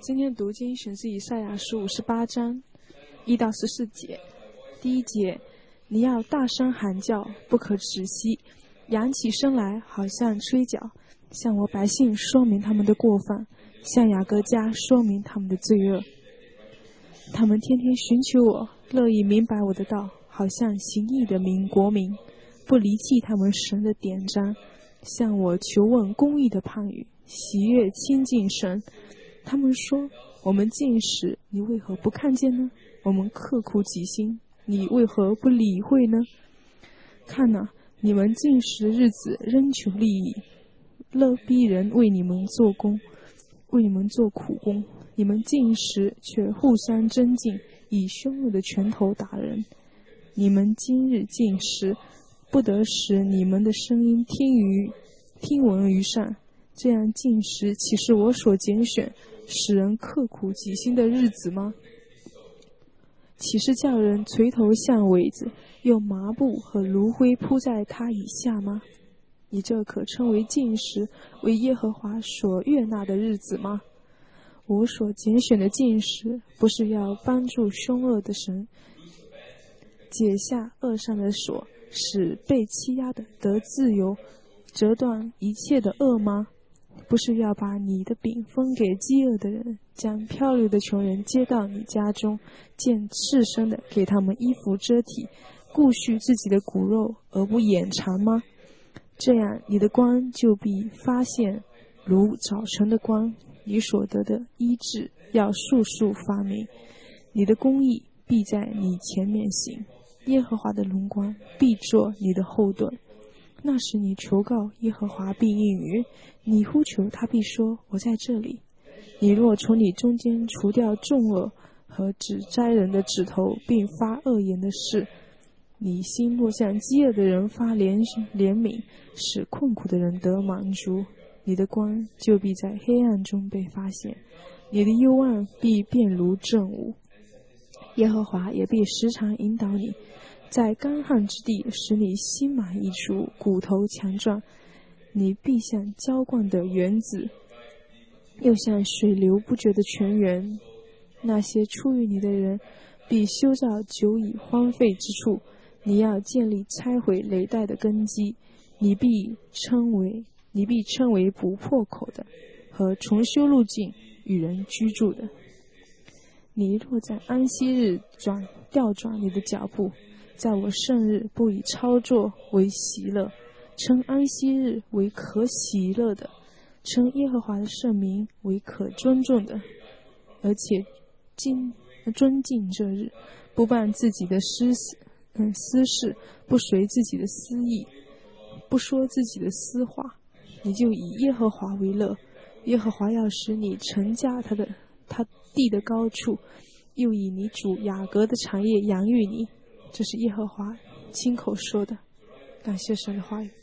今天读经选自以赛亚书58章1到14节。第一节，你要大声喊叫，不可止息，扬起声来，好像吹角，向我百姓说明他们的过犯，向雅各家说明他们的罪恶。他们天天寻求我，乐意明白我的道，好像行义的国民，不离弃他们神的典章，向我求问公义的判语，喜悦亲近神。他们说，我们禁食，你为何不看见呢？我们刻苦己心，你为何不理会呢？看哪，你们禁食的日子仍求利益，勒逼人为你们做工，为你们做苦工。你们禁食却互相争竞，以凶恶的拳头打人。你们今日禁食，不得使你们的声音听闻于上。这样禁食岂是我所拣选，使人刻苦己心的日子吗？岂是叫人垂头像苇子，用麻布和炉灰铺在他以下吗？你这可称为禁食，为耶和华所悦纳的日子吗？我所拣选的禁食，不是要帮助凶恶的神，解下恶上的锁，使被欺压的得自由，折断一切的恶吗？不是要把你的饼分给饥饿的人，将漂流的穷人接到你家中，见赤身的给他们衣服遮体，顾恤自己的骨肉而不掩藏吗？这样你的光就必发现如早晨的光，你所得的医治要速速发明，你的公义必在你前面行，耶和华的荣光必作你的后盾。那时你求告耶和华必应允，你呼求他必说，我在这里。你若从你中间除掉众恶和指摘人的指头，并发恶言的事，你心若向饥饿的人发怜悯，使困苦的人得满足，你的光就必在黑暗中被发现，你的幽暗必变如正午。耶和华也必时常引导你，在干旱之地使你心满意足，骨头强壮。你必像浇灌的园子，又像水流不绝的泉源。那些出于你的人必修造久已荒废之处，你要建立拆毁累代的根基。你必称为不破口的，和重修路径与人居住的。你若在安息日调转你的脚步，在我圣日不以操作为喜乐，称安息日为可喜乐的，称耶和华的圣名为可尊重的，而且尊敬这日，不办自己的私事，不随自己的私意，不说自己的私话，你就以耶和华为乐。耶和华要使你乘驾他地的高处，又以你主雅各的产业养育你。这是耶和华亲口说的。感谢神的话语。